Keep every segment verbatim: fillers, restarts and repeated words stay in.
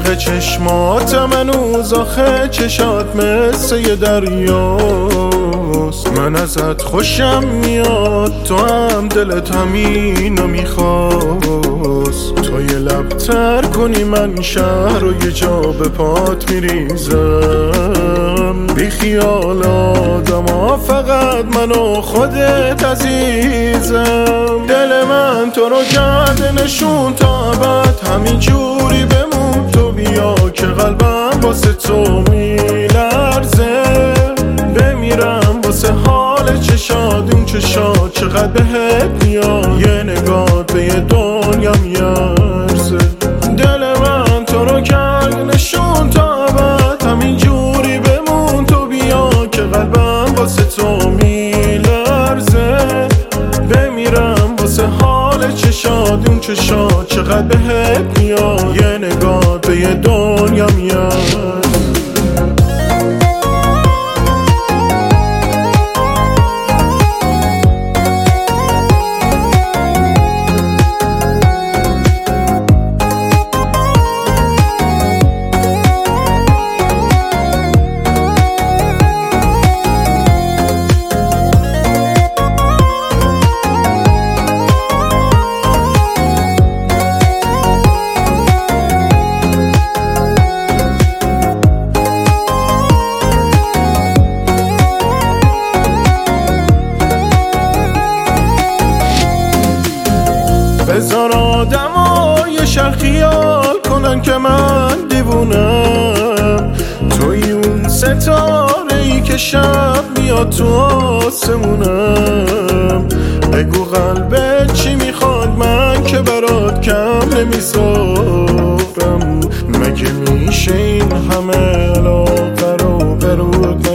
ته چشمات منوز آخه چشات مثل یه دریاست. من ازت خوشم میاد تو هم دلت همینو میخواست. تو یه لب تر کنی من شهر و یه جا به پات میریزم. بی خیال آدم فقط من و خودت عزیزم. دل من تو رو کرده نشون تا ابد همین جوری بمون. تو بیا که قلبم واسه تو میلرزه. بمیرم واسه حال چشاد اون چشاد چقدر بهت میاد. یه نگاه به یه دنیا میارزه. دل من تو رو کرده نشون تا ابد همین جوری بمون. تو بیا که قلبم واسه تو میلرزه. بمیرم واسه حال چشاد اون چشاد چقدر بهت میاد. یه نگاه به یه دنیا میاد. بذار آدم های شهر خیال کنن که من دیوونم. توی اون ستاره ای که شب میاد تو آسمونم. بگو قلبت چی میخواد من که برات کم نمیذارم. مگه میشه این همه علاقه رو برود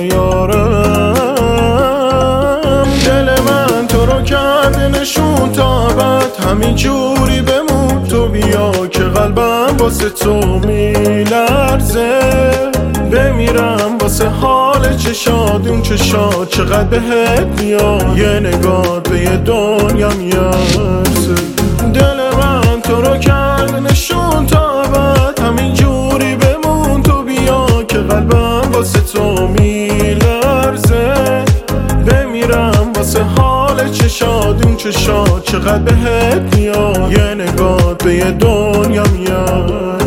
نیارم. دل من تو رو کرده نشون تا ابد همین جوری بمون. تو بیا که قلبم واسه تو میلرزه. بمیرم واسه حال چشاد اون چشاد چقدر بهت میاد. یه نگاه به یه دنیا میارزه. دل من تو رو کرده نشون تا ابد همین جوری بمون. تو بیا که قلبم واسه تو میلرزه. بمیرم واسه حال چشاد اون چشاد چقدر بهت میاد. یه نگاه به یه دنیا میاد.